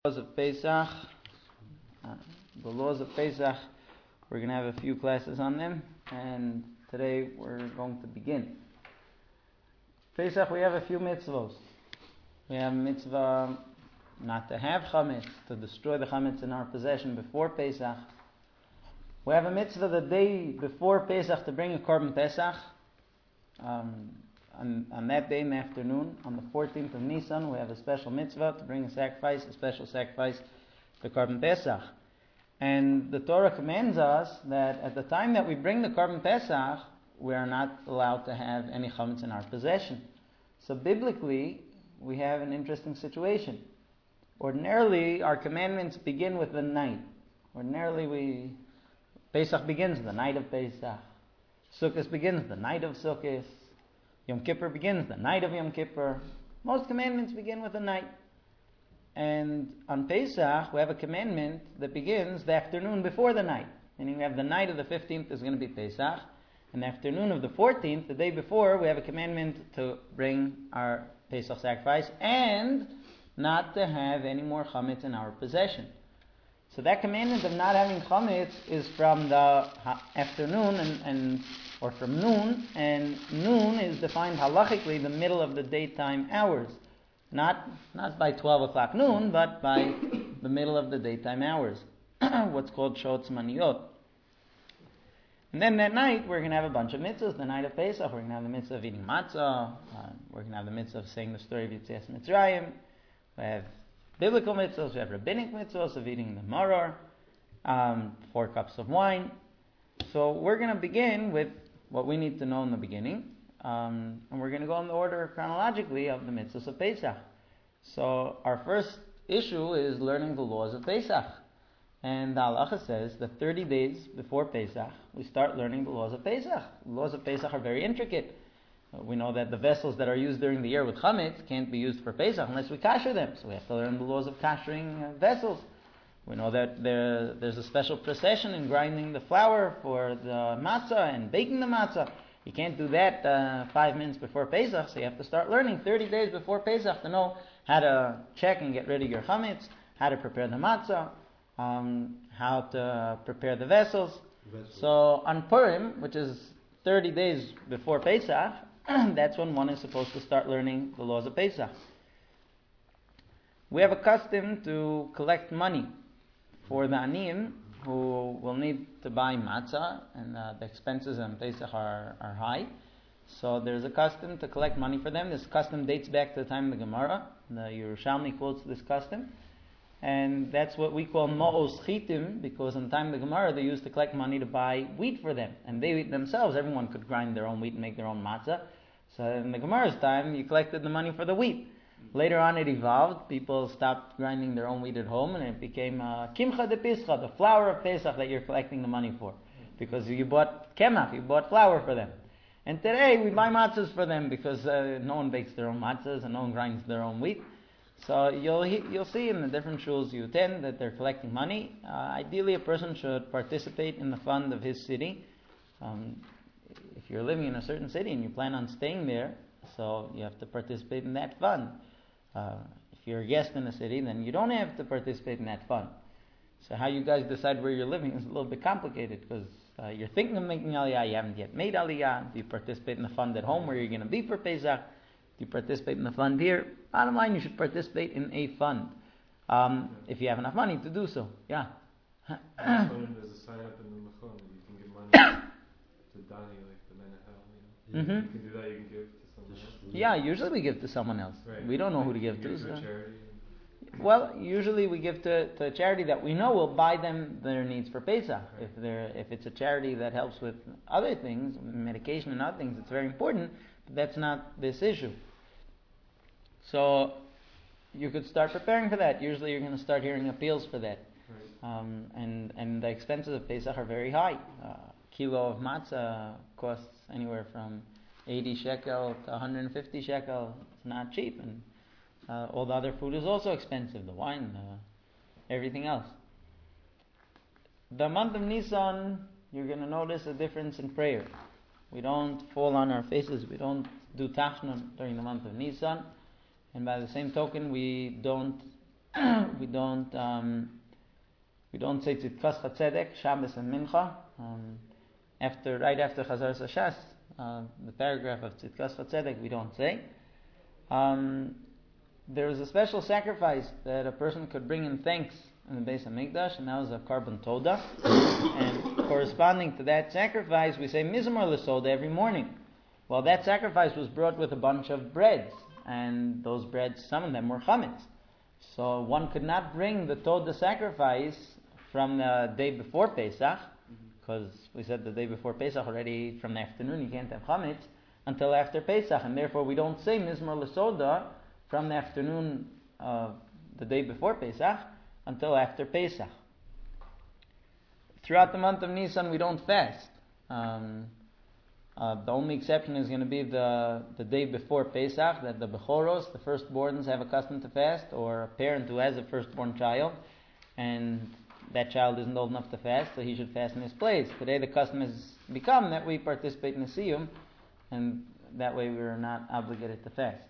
Laws of Pesach. The laws of Pesach, we're going to have a few classes on them, and today we're going to begin. Pesach, we have a few mitzvahs. We have a mitzvah not to have chametz, to destroy the chametz in our possession before Pesach. We have a mitzvah the day before Pesach to bring a korban Pesach. On that day in the afternoon, on the 14th of Nisan, we have a special mitzvah to bring a special sacrifice, the korban Pesach. And the Torah commands us that at the time that we bring the korban Pesach, we are not allowed to have any chametz in our possession. So biblically, we have an interesting situation. Ordinarily, our commandments begin with the night. Pesach begins the night of Pesach. Sukkot begins the night of Sukkot. Yom Kippur begins the night of Yom Kippur. Most commandments begin with the night. And on Pesach, we have a commandment that begins the afternoon before the night. Meaning we have the night of the 15th is going to be Pesach. And the afternoon of the 14th, the day before, we have a commandment to bring our Pesach sacrifice and not to have any more chametz in our possession. So that commandment of not having chametz is from the afternoon or from noon, and noon is defined halachically the middle of the daytime hours. Not by 12 o'clock noon, but by the middle of the daytime hours. What's called shot zmaniyot. And then that night, we're going to have a bunch of mitzvahs. The night of Pesach, we're going to have the mitzvah of eating matzah. We're going to have the mitzvah of saying the story of Yetzias Mitzrayim. We have biblical mitzvahs. We have rabbinic mitzvahs of eating the maror. 4 cups of wine. So we're going to begin with what we need to know in the beginning. And we're going to go in the order chronologically of the mitzvahs of Pesach. So our first issue is learning the laws of Pesach. And the halacha says that 30 days before Pesach, we start learning the laws of Pesach. The laws of Pesach are very intricate. We know that the vessels that are used during the year with chametz can't be used for Pesach unless we kasher them. So we have to learn the laws of kashering vessels. We know that there's a special procession in grinding the flour for the matzah and baking the matzah. You can't do that 5 minutes before Pesach, so you have to start learning 30 days before Pesach to know how to check and get rid of your chametz, how to prepare the matzah, how to prepare the vessels. So on Purim, which is 30 days before Pesach, that's when one is supposed to start learning the laws of Pesach. We have a custom to collect money for the aniyim who will need to buy matzah, and the expenses on Pesach are high. So there's a custom to collect money for them. This custom dates back to the time of the Gemara. The Yerushalmi quotes this custom. And that's what we call ma'os chitim, because in the time of the Gemara they used to collect money to buy wheat for them. And they themselves, everyone could grind their own wheat and make their own matzah. So in the Gemara's time, you collected the money for the wheat. Later on it evolved. People stopped grinding their own wheat at home, and it became kimcha de pischa, the flour of Pesach that you're collecting the money for. Because you bought kemach, you bought flour for them. And today we buy matzahs for them because no one bakes their own matzahs and no one grinds their own wheat. So you'll see in the different shuls you attend that they're collecting money. Ideally, a person should participate in the fund of his city. If you're living in a certain city and you plan on staying there, so you have to participate in that fund. If you're a guest in a city, then you don't have to participate in that fund. So how you guys decide where you're living is a little bit complicated, because you're thinking of making aliyah, you haven't yet made aliyah. Do you participate in the fund at home where you're going to be for Pesach? Do you participate in the fund here? Bottom line, you should participate in a fund. If you have enough money to do so. Yeah. There's a sign up in the Machon that you can give money to Dani, like the Menahel. You can do that, you can give to someone else. Yeah, usually we give to someone else. Right. We don't know who to give to. To a charity. Well, usually we give to a charity that we know will buy them their needs for Pesach. Right. If it's a charity that helps with other things, medication and other things, it's very important, but that's not this issue. So you could start preparing for that. Usually you're going to start hearing appeals for that. Right. And the expenses of Pesach are very high. Kilo of matzah costs anywhere from 80 shekel to 150 shekel. It's not cheap. And all the other food is also expensive. The wine, everything else. The month of Nisan, you're going to notice a difference in prayer. We don't fall on our faces. We don't do tachnun during the month of Nisan. And by the same token, we don't we don't say Tzidkas HaTzedek, Shabbos and Mincha. Right after Chazar Sashas, the paragraph of Tzidkas HaTzedek we don't say. There was a special sacrifice that a person could bring in thanks in the Beis HaMikdash, and that was a carbon toda. And corresponding to that sacrifice, we say Mizmor L'Soda every morning. Well, that sacrifice was brought with a bunch of breads, and those breads, some of them were chametz. So one could not bring the toda sacrifice from the day before Pesach, because we said the day before Pesach already from the afternoon you can't have chametz until after Pesach, and therefore we don't say Mizmor L'Soda from the afternoon of the day before Pesach until after Pesach. Throughout the month of Nisan we don't fast. The only exception is going to be the day before Pesach, that the Bechoros, the firstborns, have a custom to fast, or a parent who has a firstborn child, and that child isn't old enough to fast, so he should fast in his place. Today the custom has become that we participate in the Siyum, and that way we are not obligated to fast.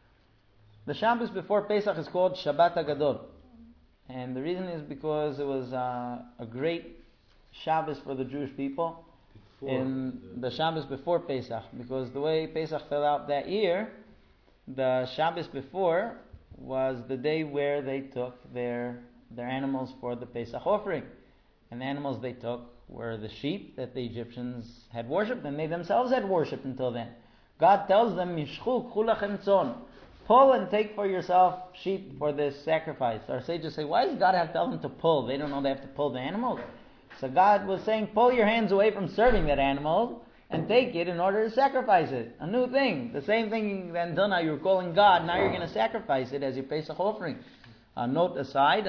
The Shabbos before Pesach is called Shabbat HaGadol, and the reason is because it was a great Shabbos for the Jewish people in the Shabbos before Pesach, because the way Pesach fell out that year, the Shabbos before was the day where they took their animals for the Pesach offering, and the animals they took were the sheep that the Egyptians had worshipped, and they themselves had worshipped until then. God tells them, Mishchu k'ulachem tzon, pull and take for yourself sheep for this sacrifice. Our sages say, why does God have to tell them to pull? They don't know they have to pull the animals. So God was saying, pull your hands away from serving that animal and take it in order to sacrifice it. A new thing. The same thing then done now, you were calling God, now you're going to sacrifice it as your Pesach offering. Note aside,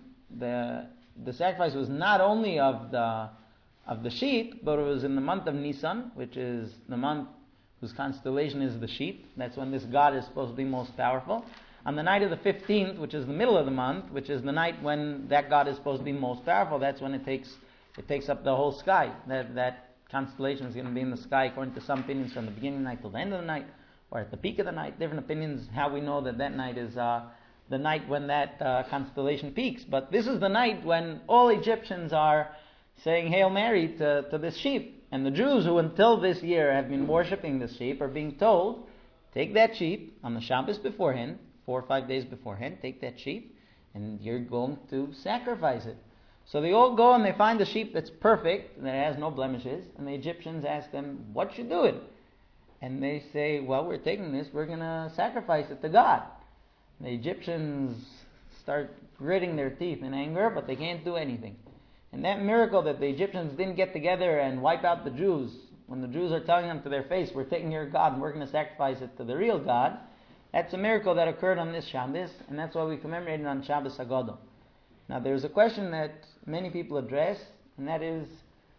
the sacrifice was not only of the sheep, but it was in the month of Nisan, which is the month whose constellation is the sheep. That's when this god is supposed to be most powerful. On the night of the 15th, which is the middle of the month, which is the night when that god is supposed to be most powerful, that's when it takes up the whole sky. That constellation is going to be in the sky, according to some opinions, from the beginning of the night till the end of the night, or at the peak of the night. Different opinions how we know that night is the night when that constellation peaks. But this is the night when all Egyptians are saying Hail Mary to this sheep. And the Jews who until this year have been worshipping this sheep are being told, take that sheep on the Shabbos beforehand, 4 or 5 days beforehand, take that sheep, and you're going to sacrifice it. So they all go and they find a sheep that's perfect, that has no blemishes, and the Egyptians ask them, what you doing? And they say, well, we're taking this, we're going to sacrifice it to God. The Egyptians start gritting their teeth in anger, but they can't do anything. And that miracle that the Egyptians didn't get together and wipe out the Jews, when the Jews are telling them to their face, we're taking your God and we're going to sacrifice it to the real God, that's a miracle that occurred on this Shabbos, and that's why we commemorate it on Shabbos HaGadol. Now there's a question that many people address, and that is,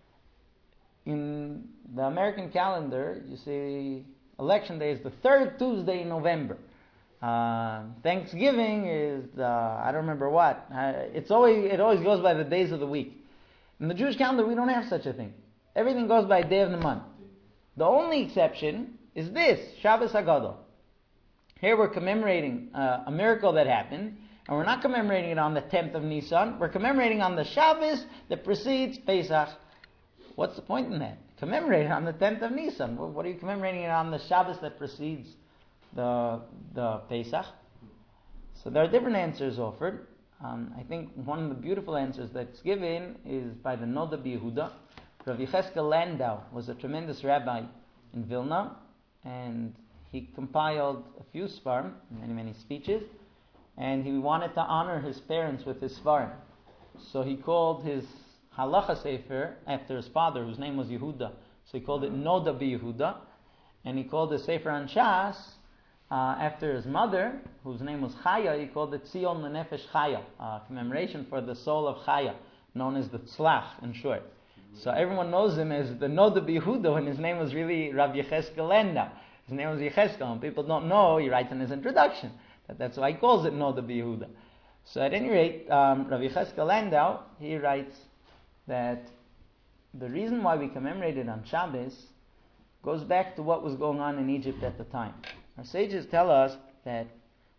in the American calendar, you see, Election Day is the third Tuesday in November. Thanksgiving is I don't remember what. It always goes by the days of the week. In the Jewish calendar, we don't have such a thing. Everything goes by day of the month. The only exception is this, Shabbos HaGadol. Here we're commemorating a miracle that happened, and we're not commemorating it on the 10th of Nisan. We're commemorating on the Shabbos that precedes Pesach. What's the point in that? Commemorate it on the 10th of Nisan. What are you commemorating it on the Shabbos that precedes the Pesach? So there are different answers offered. I think one of the beautiful answers that's given is by the Noda B'Yehuda. Rav Yecheskel Landau was a tremendous rabbi in Vilna, and he compiled a few svarim, many speeches, and he wanted to honor his parents with his svarim. So he called his halacha sefer after his father, whose name was Yehuda. So he called it Noda B'Yehuda, and he called the sefer on Shas after his mother, whose name was Chaya. He called it Tzion Lenefesh Chaya, commemoration for the soul of Chaya, known as the Tzlach in short. So everyone knows him as the Noda B'Yehuda, and his name was really Rav Yecheskel Landau. His name was Yecheskel, and people don't know, he writes in his introduction, that's why he calls it Noda B'Yehuda. So at any rate, Rav Yecheskel Landau, he writes that the reason why we commemorate it on Shabbos goes back to what was going on in Egypt at the time. Our sages tell us that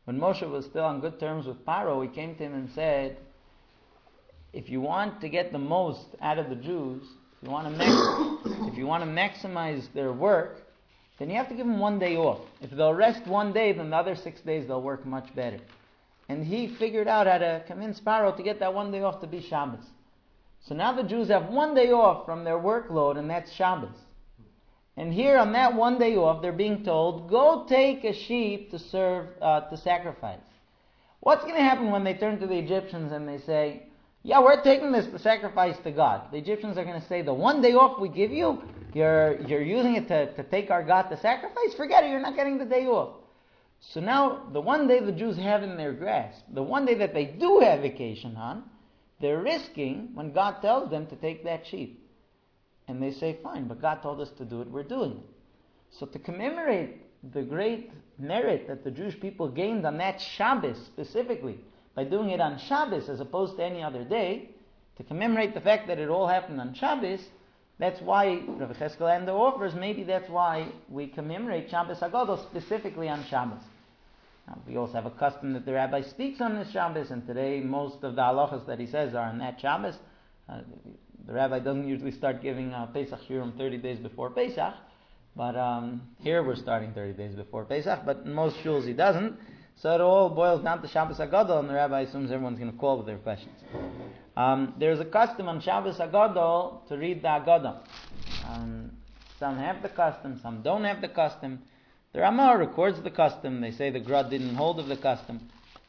when Moshe was still on good terms with Paro, he came to him and said, if you want to get the most out of the Jews, if you want to maximize their work, then you have to give them one day off. If they'll rest one day, then the other 6 days they'll work much better. And he figured out how to convince Paro to get that one day off to be Shabbos. So now the Jews have one day off from their workload, and that's Shabbos. And here on that one day off, they're being told, go take a sheep to sacrifice. What's going to happen when they turn to the Egyptians and they say, yeah, we're taking this to sacrifice to God? The Egyptians are going to say, the one day off we give you, you're using it to take our God to sacrifice? Forget it, you're not getting the day off. So now, the one day the Jews have in their grasp, the one day that they do have vacation on, they're risking when God tells them to take that sheep. And they say, fine, but God told us to do it, we're doing it. So to commemorate the great merit that the Jewish people gained on that Shabbos specifically, by doing it on Shabbos as opposed to any other day, to commemorate the fact that it all happened on Shabbos, that's why Rav Cheskel Ender offers, maybe that's why we commemorate Shabbos HaGadol specifically on Shabbos. Now, we also have a custom that the rabbi speaks on this Shabbos, and today most of the halachas that he says are on that Shabbos. The rabbi doesn't usually start giving Pesach Shiurim 30 days before Pesach, but here we're starting 30 days before Pesach, but in most shuls he doesn't. So it all boils down to Shabbos HaGadol, and the rabbi assumes everyone's going to call with their questions. There's a custom on Shabbos HaGadol to read the Haggadah. Some have the custom, some don't have the custom. The Ramah records the custom. They say the Gra didn't hold of the custom.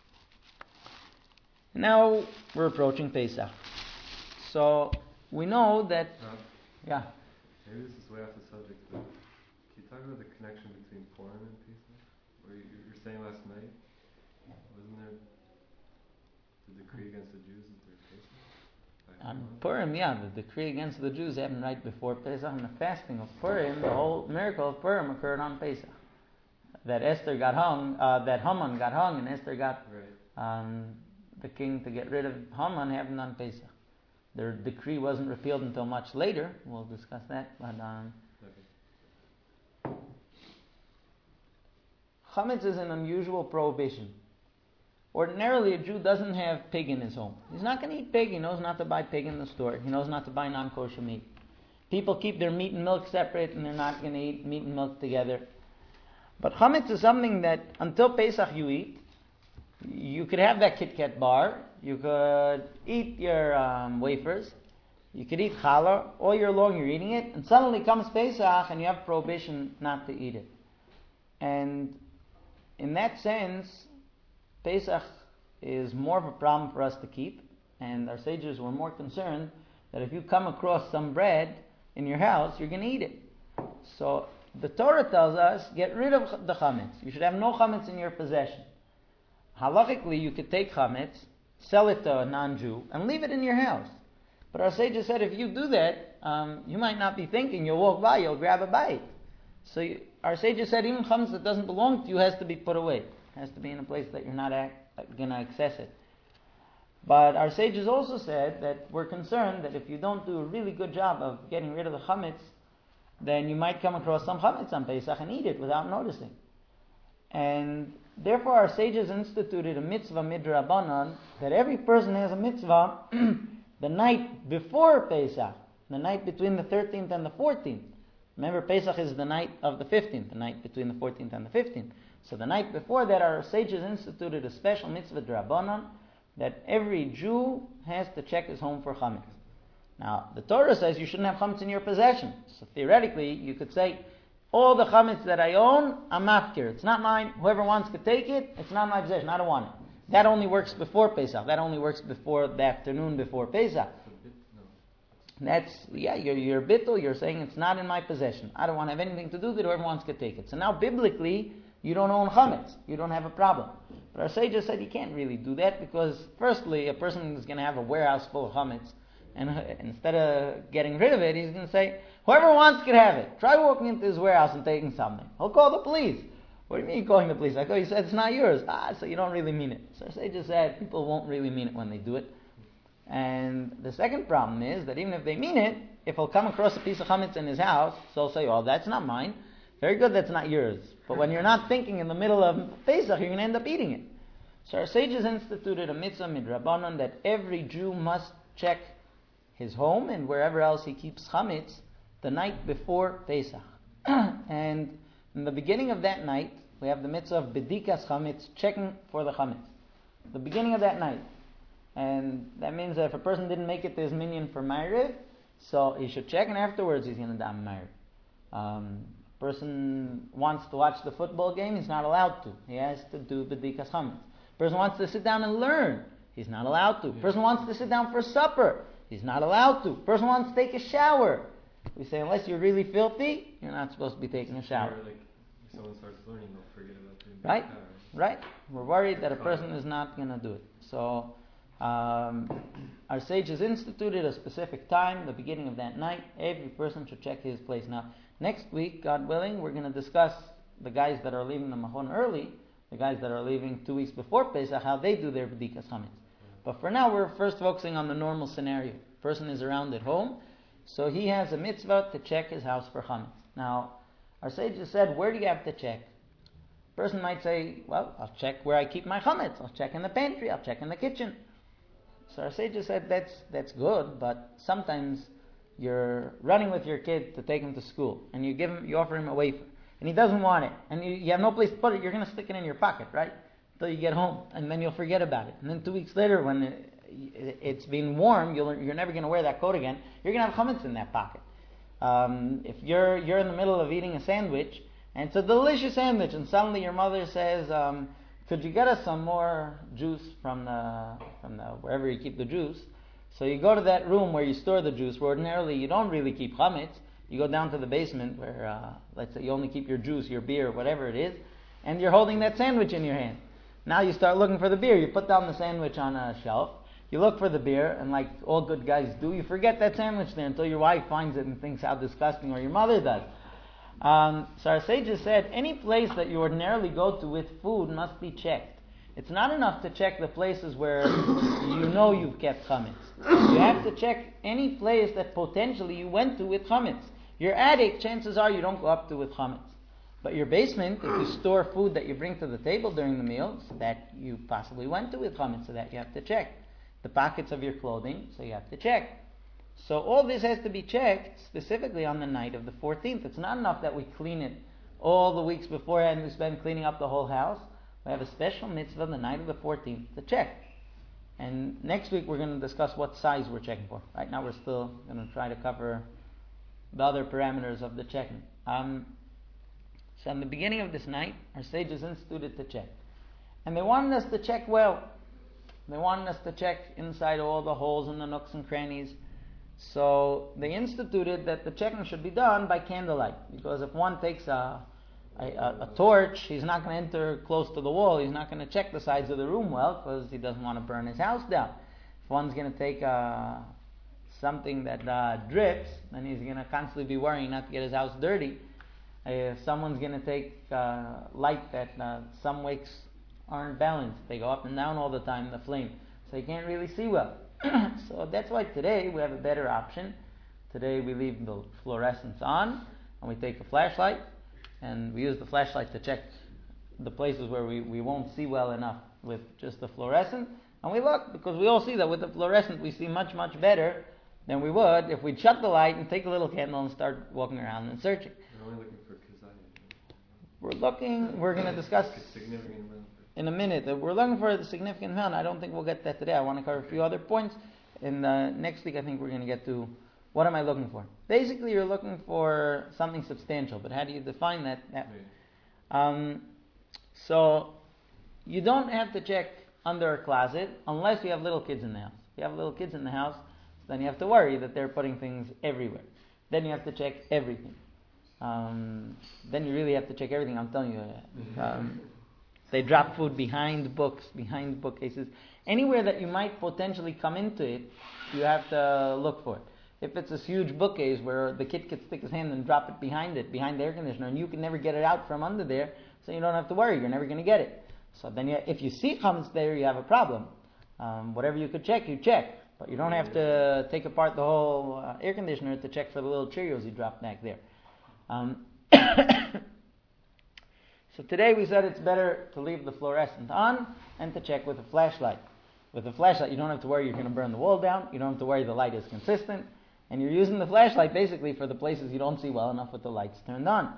Now we're approaching Pesach. So we know that... yeah. Maybe this is way off the subject, but can you talk about the connection between Purim and Pesach? Where you're saying last night, wasn't there the decree against the Jews at their Pesach? Purim, yeah, the decree against the Jews happened right before Pesach, and the fasting of Purim, the whole miracle of Purim occurred on Pesach. That Esther got hung, that Haman got hung, and Esther got the king to get rid of Haman happened on Pesach. Their decree wasn't repealed until much later. We'll discuss that. But Chametz is an unusual prohibition. Ordinarily, a Jew doesn't have pig in his home. He's not going to eat pig. He knows not to buy pig in the store. He knows not to buy non-kosher meat. People keep their meat and milk separate, and they're not going to eat meat and milk together. But Chametz is something that until Pesach you eat. You could have that Kit Kat bar. You could eat your wafers. You could eat challah. All year long you're eating it. And suddenly comes Pesach and you have prohibition not to eat it. And in that sense, Pesach is more of a problem for us to keep. And our sages were more concerned that if you come across some bread in your house, you're going to eat it. So the Torah tells us, get rid of the chametz. You should have no chametz in your possession. Halachically, you could take chametz, sell it to a non-Jew, and leave it in your house. But our sages said if you do that, you might not be thinking, you'll walk by, you'll grab a bite. So our sages said even chametz that doesn't belong to you has to be put away. It has to be in a place that you're not going to access it. But our sages also said that we're concerned that if you don't do a really good job of getting rid of the chametz, then you might come across some chametz on Pesach and eat it without noticing. And therefore our sages instituted a mitzvah midrabanan that every person has a mitzvah the night before Pesach, the night between the 13th and the 14th. Remember, Pesach is the night of the 15th, the night between the 14th and the 15th. So the night before that, our sages instituted a special mitzvah drabanan that every Jew has to check his home for chametz. Now, the Torah says you shouldn't have chametz in your possession. So theoretically, you could say, all the chametz that I own, I'm mafkir. It's not mine. Whoever wants to take it, it's not my possession. I don't want it. That only works before Pesach. That only works before the afternoon before Pesach. That's, you're bittul, you're saying it's not in my possession. I don't want to have anything to do with it, whoever wants to take it. So now, biblically, you don't own chametz. You don't have a problem. But our sages said you can't really do that because, firstly, a person is going to have a warehouse full of chametz, and instead of getting rid of it, he's going to say, whoever wants can have it. Try walking into his warehouse and taking something. He'll call the police. What do you mean calling the police? I go, he said it's not yours. So you don't really mean it. So our sages said people won't really mean it when they do it. And the second problem is that even if they mean it, if he'll come across a piece of chametz in his house, so he'll say, oh, that's not mine. Very good, that's not yours. But when you're not thinking in the middle of Pesach, you're going to end up eating it. So our sages instituted a mitzvah midrabanan that every Jew must check his home and wherever else he keeps chametz the night before Pesach. And in the beginning of that night, we have the mitzvah of bedikas chametz, checking for the chametz. The beginning of that night. And that means that if a person didn't make it to his minyan for Ma'ariv, so he should check, and afterwards he's going to daven Ma'ariv. Person wants to watch the football game, he's not allowed to. He has to do bedikas chametz. Person wants to sit down and learn, he's not allowed to. Person wants to sit down for supper, he's not allowed to. Person wants to take a shower. We say unless you're really filthy, you're not supposed to be taking a shower. Like if someone starts learning, they'll forget about doing Right? shower. Right? We're worried that a person is not going to do it. So our sages instituted a specific time, the beginning of that night. Every person should check his place. Now, next week, God willing, we're going to discuss the guys that are leaving the Machon early, the guys that are leaving 2 weeks before Pesach, how they do their bedikas chametz. But for now, we're first focusing on the normal scenario. Person is around at home, so he has a mitzvah to check his house for chametz. Now, our sages said, where do you have to check? Person might say, well, I'll check where I keep my chametz. I'll check in the pantry. I'll check in the kitchen. So our sages said that's good, but sometimes you're running with your kid to take him to school, and you offer him a wafer, and he doesn't want it, and you have no place to put it. You're going to stick it in your pocket, right, until you get home, and then you'll forget about it. And then 2 weeks later, when it's been warm, you're never going to wear that coat again. You're going to have chametz in that pocket. If you're in the middle of eating a sandwich, and it's a delicious sandwich, and suddenly your mother says, could you get us some more juice from the wherever you keep the juice? So you go to that room where you store the juice, where ordinarily you don't really keep chametz. You go down to the basement where, let's say you only keep your juice, your beer, whatever it is, and you're holding that sandwich in your hand. Now you start looking for the beer. You put down the sandwich on a shelf. You look for the beer, and like all good guys do, you forget that sandwich there until your wife finds it and thinks how disgusting, or your mother does. So our sages said, any place that you ordinarily go to with food must be checked. It's not enough to check the places where you know you've kept chametz. You have to check any place that potentially you went to with chametz. Your attic, chances are you don't go up to with chametz. But your basement, if you store food that you bring to the table during the meals, that you possibly went to with chametz, so that you have to check. The pockets of your clothing, so you have to check. So all this has to be checked specifically on the night of the 14th. It's not enough that we clean it all the weeks beforehand. We spend cleaning up the whole house. We have a special mitzvah the night of the 14th to check. And next week we're going to discuss what size we're checking for. Right now we're still going to try to cover the other parameters of the checking. So in the beginning of this night, our sages instituted to check. And they wanted us to check well. They wanted us to check inside all the holes and the nooks and crannies. So they instituted that the checking should be done by candlelight. Because if one takes a torch, he's not going to enter close to the wall. He's not going to check the sides of the room well because he doesn't want to burn his house down. If one's going to take something that drips, then he's going to constantly be worrying not to get his house dirty. If someone's going to take light that some wicks aren't balanced, they go up and down all the time, the flame, so you can't really see well. So that's why today we have a better option. Today we leave the fluorescents on, and we take a flashlight, and we use the flashlight to check the places where we won't see well enough with just the fluorescent. And we look, because we all see that with the fluorescent we see much, much better than we would if we'd shut the light and take a little candle and start walking around and searching. We're only looking for kazayah. We're going to discuss significant amount. In a minute. We're looking for the significant amount. I don't think we'll get that today. I want to cover a few other points. And next week I think we're going to get to what am I looking for. Basically you're looking for something substantial, but how do you define that? So you don't have to check under a closet unless you have little kids in the house. If you have little kids in the house, then you have to worry that they're putting things everywhere. Then you have to check everything. Then you really have to check everything, I'm telling you. They drop food behind books, behind bookcases. Anywhere that you might potentially come into it, you have to look for it. If it's this huge bookcase where the kid could stick his hand and drop it, behind the air conditioner, and you can never get it out from under there, so you don't have to worry, you're never going to get it. So then if you see chametz there, you have a problem. Whatever you could check, you check. But you don't have to take apart the whole air conditioner to check for the little Cheerios you dropped back there. So today we said it's better to leave the fluorescent on and to check with a flashlight. With a flashlight, you don't have to worry you're going to burn the wall down. You don't have to worry the light is consistent. And you're using the flashlight basically for the places you don't see well enough with the lights turned on.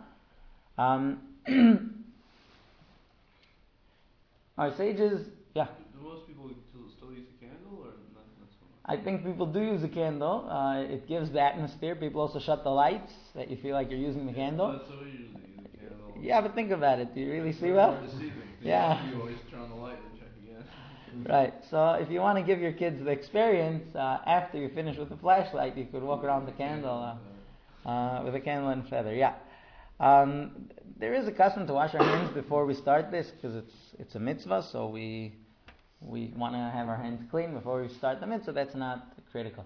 Our sages, yeah. Do most people still use a candle or not so much? I think people do use a candle. It gives the atmosphere. People also shut the lights that you feel like you're using the candle. That's what we usually use, a candle. Yeah, but think about it. Do you really see well? It's deceiving. Yeah. You always turn on the light and check again. Right. So if you want to give your kids the experience, after you finish with the flashlight, you could walk around the candle with a candle and feather. Yeah. There is a custom to wash our hands before we start this because it's a mitzvah, so we want to have our hands clean before we start the mitzvah. That's not critical.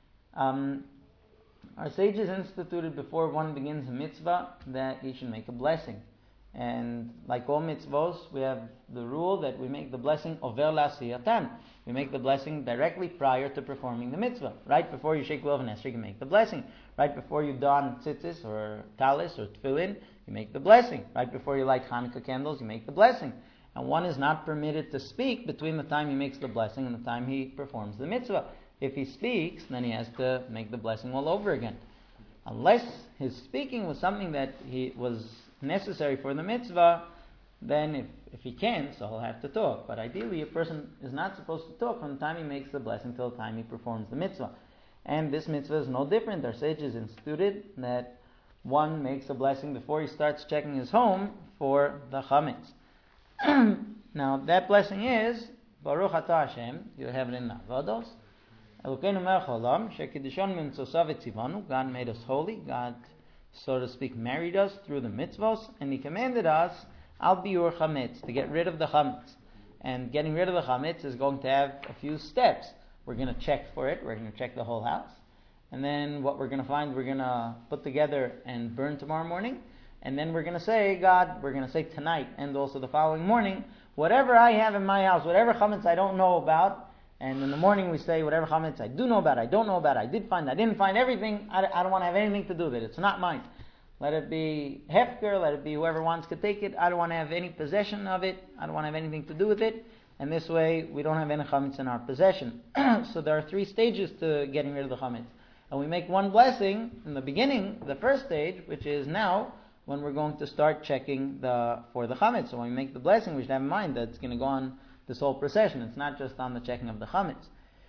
Our sages instituted before one begins a mitzvah that you should make a blessing. And like all mitzvahs, we have the rule that we make the blessing over la'asiyatan. We make the blessing directly prior to performing the mitzvah. Right before you shake lulav and esrog, you make the blessing. Right before you don tzitzis or talis or tefillin, you make the blessing. Right before you light Hanukkah candles, you make the blessing. And one is not permitted to speak between the time he makes the blessing and the time he performs the mitzvah. If he speaks, then he has to make the blessing all over again. Unless his speaking was something that he was necessary for the mitzvah, then if he can, so he'll have to talk. But ideally, a person is not supposed to talk from the time he makes the blessing till the time he performs the mitzvah. And this mitzvah is no different. Our sages instituted that one makes a blessing before he starts checking his home for the chametz. Now, that blessing is, Baruch atah Hashem, you have it in Avodos, Elokeinu melech haolam, shekiddushon mitzvosav etzivanu, God made us holy, God, so to speak, married us through the mitzvos, and He commanded us, al biur chametz, to get rid of the chametz. And getting rid of the chametz is going to have a few steps. We're going to check for it, we're going to check the whole house, and then what we're going to find, we're going to put together and burn tomorrow morning, and then we're going to say, God, we're going to say tonight, and also the following morning, whatever I have in my house, whatever chametz I don't know about, and in the morning we say, whatever chametz I do know about, I don't know about, I did find, I didn't find everything, I don't want to have anything to do with it. It's not mine. Let it be hefker, let it be whoever wants to take it. I don't want to have any possession of it. I don't want to have anything to do with it. And this way, we don't have any chametz in our possession. So there are 3 stages to getting rid of the chametz. And we make one blessing in the beginning, the first stage, which is now, when we're going to start checking for the chametz. So when we make the blessing, we should have in mind that it's going to go on this whole procession. It's not just on the checking of the chametz.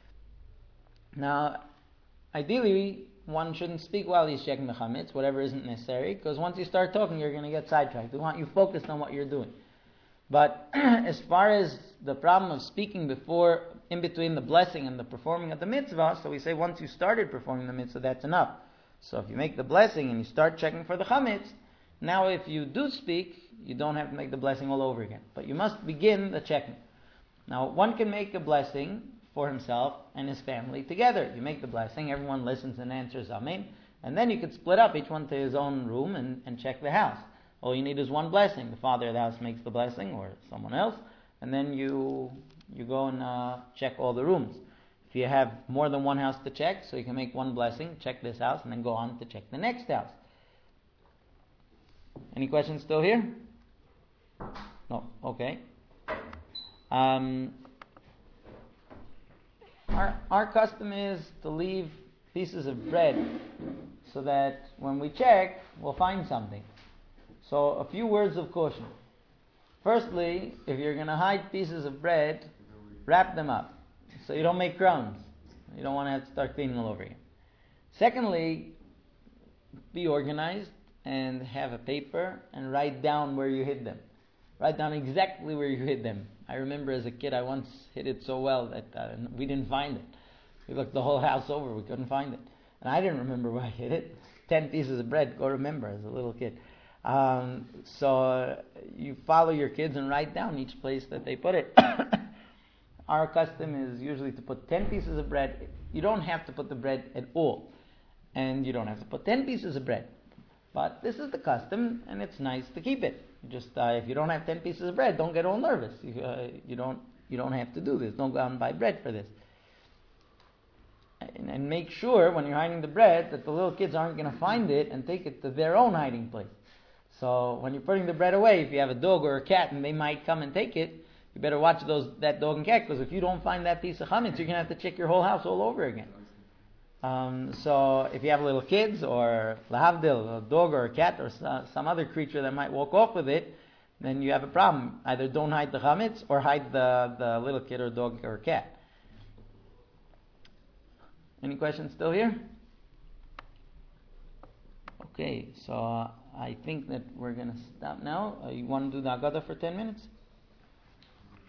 Now, ideally, one shouldn't speak while he's checking the chametz, whatever isn't necessary, because once you start talking, you're going to get sidetracked. We want you focused on what you're doing. But as far as the problem of speaking in between the blessing and the performing of the mitzvah, so we say once you started performing the mitzvah, that's enough. So if you make the blessing and you start checking for the chametz, now if you do speak, you don't have to make the blessing all over again. But you must begin the checking. Now, one can make a blessing for himself and his family together. You make the blessing, everyone listens and answers Amen, and then you could split up each one to his own room and check the house. All you need is one blessing. The father of the house makes the blessing, or someone else, and then you go and check all the rooms. If you have more than one house to check, so you can make one blessing, check this house, and then go on to check the next house. Any questions still here? No? Okay. Our custom is to leave pieces of bread so that when we check, we'll find something. So a few words of caution. Firstly, if you're going to hide pieces of bread, wrap them up so you don't make crumbs. You don't want to have to start cleaning all over again. Secondly, be organized and have a paper and write down where you hid them. Write down exactly where you hid them. I remember as a kid I once hid it so well that we didn't find it. We looked the whole house over, we couldn't find it. And I didn't remember where I hid it. 10 pieces of bread, go remember as a little kid. So you follow your kids and write down each place that they put it. Our custom is usually to put 10 pieces of bread. You don't have to put the bread at all. And you don't have to put 10 pieces of bread. But this is the custom, and it's nice to keep it. Just if you don't have 10 pieces of bread, don't get all nervous. You don't have to do this. Don't go out and buy bread for this. And make sure when you're hiding the bread that the little kids aren't going to find it and take it to their own hiding place. So when you're putting the bread away, if you have a dog or a cat and they might come and take it, you better watch that dog and cat, because if you don't find that piece of chametz, you're going to have to check your whole house all over again. So if you have little kids, or lahavdil, a dog or a cat or some other creature that might walk off with it, then you have a problem. Either don't hide the chametz or hide the little kid or dog or cat. Any questions still here? Okay, so I think that we're going to stop now. You want to do the Haggadah for 10 minutes?